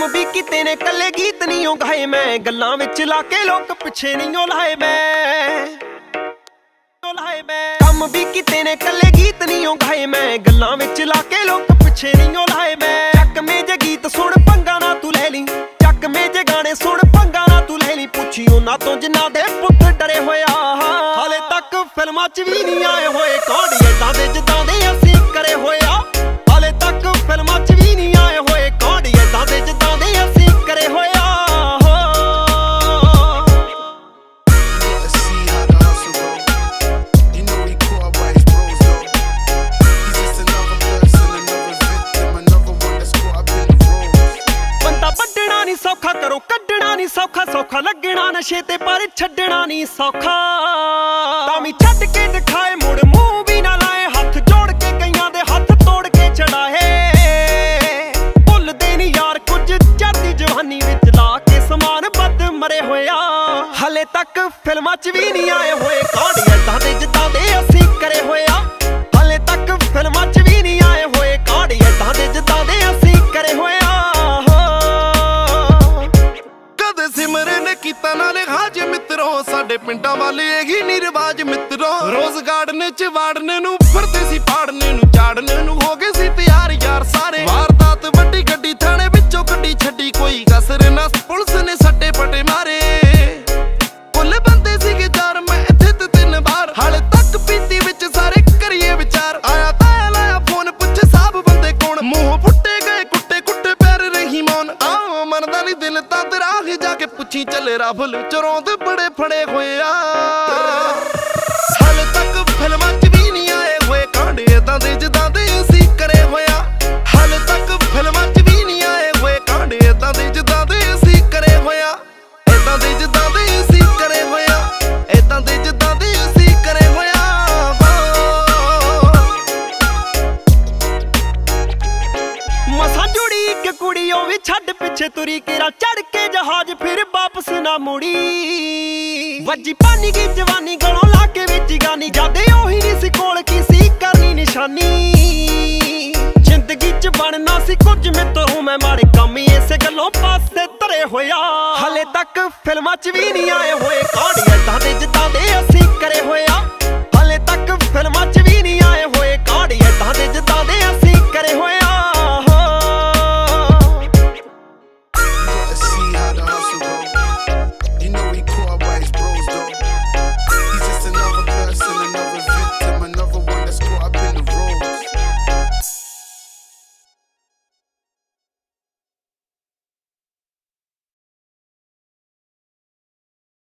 ਵੀ ਕਿਤੇ ਨੇ ਕੱਲੇ ਗੀਤ ਨਹੀਂ ਓ ਗਾਏ ਮੈਂ, ਗੱਲਾਂ ਵਿੱਚ ਲਾ ਕੇ ਲੋਕ ਪਿੱਛੇ ਨਹੀਂ ਓ ਲਾਏ ਮੈਂ। ਕੰਮ ਵੀ ਕਿਤੇ ਨੇ ਕੱਲੇ ਗੀਤ ਨਹੀਂ ਓ ਗਾਏ ਮੈਂ, ਗੱਲਾਂ ਵਿੱਚ ਲਾ ਕੇ ਲੋਕ ਪਿੱਛੇ ਨਹੀਂ ਓ ਲਾਏ ਮੈਂ। ਚੱਕਵੇਂ ਜੇ ਗੀਤ ਸੁਣ ਪੰਗਾ ਨਾ ਤੂੰ ਲੈ ਲਈ, ਚੱਕਵੇਂ ਜੇ ਗਾਣੇ ਸੁਣ ਪੰਗਾ ਨਾ ਤੂੰ ਲੈ ਲਈ। ਪੁੱਛੀ ਉਹਨਾਂ ਤੋਂ ਜਿਨ੍ਹਾਂ ਦੇ ਪੁੱਤ ਡਰੇ ਹੋਇਆ, ਹਾਲੇ ਤੱਕ ਫਿਲਮਾਂ 'ਚ ਵੀ ਨਹੀਂ ਆਏ ਹੋਏ ਕੌਣ ਏਦਾਂ ਦੇ ਜਿੱਦਾਂ ਦੇ ਅਸੀਂ ਕਰੇ ਹੋਇਆ। ਹਾਲੇ ਤੱਕ ਫਿਲਮਾਂ 'ਚ ਵੀ ਨਹੀਂ ਆਏ ਹੋਏ ਕੌਣ ਏਦਾਂ ਦੇ ਜਿੱਦਾਂ ਦੇ ਅਸੀਂ ਕਰੇ ਹੋਇਆ। ਸੌਖਾ ਕਰੋ ਕੱਢਣਾ ਨਹੀਂ ਸੌਖਾ, ਸੌਖਾ ਲੱਗਣਾ ਨਸ਼ੇ ਤੇ ਪਰ ਛੱਡਣਾ ਨਹੀਂ ਸੌਖਾ। ਤਾਂ ਵੀ ਛੱਡ ਕੇ ਦਿਖਾਏ ਮੁੜ ਮੂੰਹ ਵੀ ਨਾ ਲਾਏ, ਹੱਥ ਜੋੜ ਕੇ ਕਈਆਂ ਦੇ ਹੱਥ ਤੋੜ ਕੇ ਚੜਾਏ। ਭੁੱਲਦੇ ਨਹੀਂ ਯਾਰ ਕੁਝ ਚੜ੍ਹਦੀ ਜਵਾਨੀ ਵਿੱਚ ਲਾ ਕੇ ਸਮਾਨ ਬੱਦ ਮਰੇ ਹੋਇਆ। ਹਲੇ ਤੱਕ ਫਿਲਮਾਂ 'ਚ ਵੀ ਨਹੀਂ ਆਏ ਹੋਏ ਕੌਣ ਏਦਾਂ ਦੇ ਜਿੱਦਾਂ ਦੇ ਅਸੀਂ ਕਰੇ ਹੋਇਆ। ਹਲੇ ਤੱਕ ਫਿਲਮਾਂ 'ਚ ਵੀ ਨਹੀਂ ਆਏ ਹੋਏ ਕੌਣ ਏਦਾਂ ਦੇ ਜਿੱਦਾਂ ਦੇ ਅਸੀਂ ਕਰੇ ਹੋਇਆ। ਸਿਮਰਨ ਕੀਤਾ ਨਾਲੇ ਹਾਜ ਮਿੱਤਰੋ, ਸਾਡੇ ਪਿੰਡਾਂ ਵਾਲੇ ਇਹੀ ਨੀ ਰਿਵਾਜ ਮਿੱਤਰੋ। ਰੋਜ਼ ਗਾਰਡਨ 'ਚ ਵਾੜਨ ਨੂੰ ਫਿਰਦੇ ਸੀ, ਪਾੜਨ ਨੂੰ ਝਾੜਨ ਨੂੰ ਹੋ ਗਏ ਸੀ ਤਿਆਰ ਯਾਰ ਸਾਰੇ। ਵਾਰਦਾਤ ਵੱਡੀ ਗੱਡੀ ਥਾਣੇ ਵਿੱਚੋਂ ਕੱਢੀ ਛੱਡੀ, ਕੋਈ ਕਸਰ ਨਾ ਪੁਲਿਸ ਨੇ ਸੱਟੇ ਪਟੇ ਮਾਰੇ। ਕੁੱਲ ਬੰਦੇ ਸੀਗੇ ਚਾਰ, ਮੈਂ ਇੱਥੇ ਤੇ 3 ਵਾਰ। ਹਾਲੇ ਤੱਕ ਪੀਤੀ ਵਿੱਚ ਸਾਰੇ ਕਰੀਏ ਵਿਚਾਰ। ਆਇਆ ਤਾਇਆ ਲਾਇਆ ਫੋਨ ਪੁੱਛੇ ਸਾਬ ਬੰਦੇ ਕੌਣ, ਮੂੰਹ ਫੁੱਟੇ ਗਏ ਕੁੱਟੇ ਕੁੱਟੇ ਪੈਰ ਰਹੀ ਮੌਨ। ਆਹ ਮਰਦਾ ਨੀ ਦਿਲ ਤਾਂ ਤੇਰਾ ਜਾ ਕੇ ਪੁੱਛੀ ਚੱਲੇ ਰਾਫਲ ਚੋਰੋਂ ਦੇ ਬੜੇ ਫੜੇ ਹੋਏ ਆ। ਹਾਲੇ ਤੱਕ ਫਿਲਮਾਂ 'ਚ ਵੀ ਨਹੀਂ ਆਏ ਹੋਏ ਕਾਂਡ ਏਦਾਂ ਦੇ ਜਿੱਦਾਂ ਦੇ ਅਸੀਂ ਕਰੇ ਹੋਇਆ। ਹਾਲੇ ਤੱਕ ਫਿਲਮਾਂ 'ਚ ਵੀ ਨਹੀਂ ਆਏ ਹੋਏ ਕਾਂਡ ਏਦਾਂ ਦੇ ਜਿੱਦਾਂ ਦੇ ਅਸੀਂ ਕਰੇ ਹੋਇਆ। ਏਦਾਂ ਦੇ ਜਿੱਦਾਂ ਦੇ ਅਸੀਂ ਕਰੇ ਹੋਇਆ, ਏਦਾਂ ਦੇ ਜਿੱਦਾਂ ਦੇ ਅਸੀਂ ਕਰੇ ਹੋਇਆ। ਮਸਾਂ ਜੁੜੀ ਇੱਕ ਕੁੜੀ ਉਹ ਵੀ ਛੱਡ ਪਿੱਛੇ ਤੁਰੀ ਕਿਰਾ ਚੜ ਕੇ ਜਹਾਜ਼ ਫਿਰ ਵਾਪਸ ਨਾ ਮੁੜੀ। ਵੱਜੀ ਪਾਣੀ ਕੀ ਜਵਾਨੀ ਗਲੋਂ ਲਾ ਕੇ ਵਿੱਚ ਗਾਨੀ, ਜਾਦੇ ਉਹੀ ਨਹੀਂ ਸੀ ਕੋਲ ਕੀ ਸੀ ਕਰਨੀ ਨਿਸ਼ਾਨੀ। ਜ਼ਿੰਦਗੀ 'ਚ ਬਣਨਾ ਸੀ ਕੁਝ ਮਿੱਤਰੋਂ ਮੈਂ ਮਾੜੇ ਕੰਮ ਹੀ ਇਸੇ ਗੱਲੋਂ ਪਾਸੇ ਧਰੇ ਹੋਇਆ। ਹਲੇ ਤੱਕ ਫਿਲਮਾਂ 'ਚ ਵੀ ਨਹੀਂ ਆਏ ਹੋਏ ਕੌਣ ਏਦਾਂ ਦੇ ਜਿੱਦਾਂ ਦੇ ਅਸੀਂ